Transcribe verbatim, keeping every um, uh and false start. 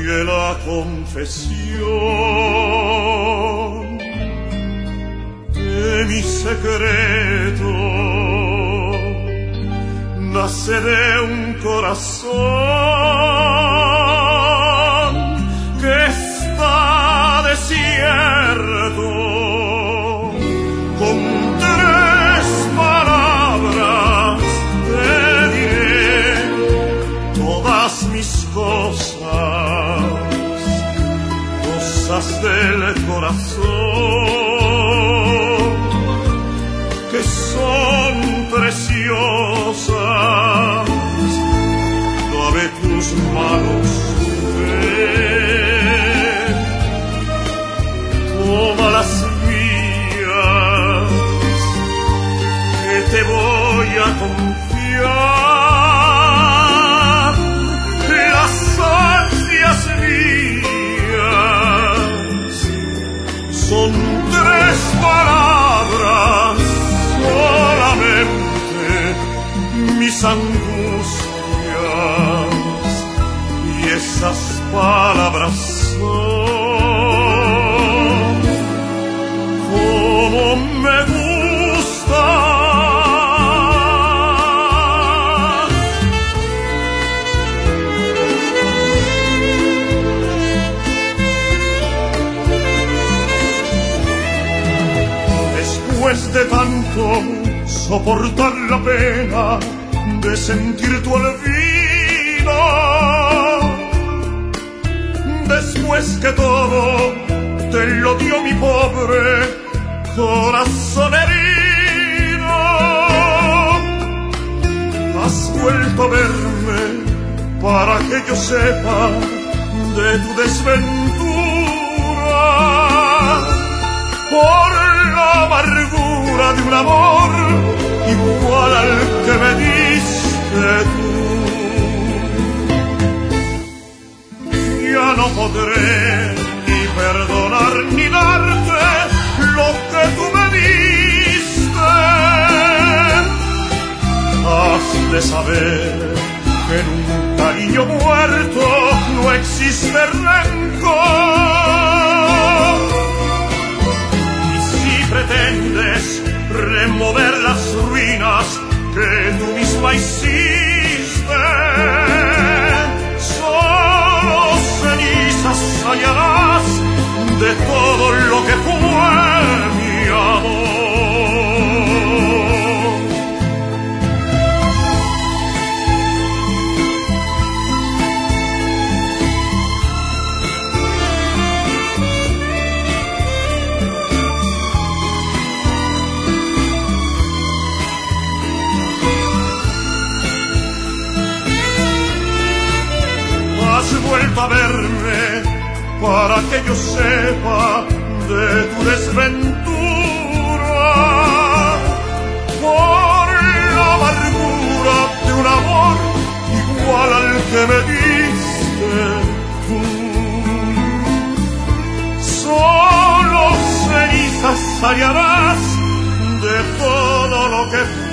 que la confesión de mi secreto nace de un corazón que está desierto. Con tres palabras te diré todas mis cosas, cosas del corazón que son preciosas. Dame tus manos, ven, toma las mías, que te voy a confiar las ansias mías. Son tres palabras solamente, mis angustias, y esas palabras son como me gusta. Después de tanto soportar la pena de sentir tu olvido, después que todo te lo dio mi pobre corazón herido, has vuelto a verme para que yo sepa de tu desventura, por la amargura de un amor igual al que me diste tú. Ya no podré ni perdonar ni darte lo que tú me diste. Has de saber que en un cariño muerto no existe rencor. Y si pretendes remover las ruinas que tú misma hiciste, solo cenizas hallarás de todo lo que fue mi amor. Has vuelto a verme para que yo sepa de tu desventura, por la amargura de un amor igual al que me diste tú. Solo cenizas hallarás de todo lo que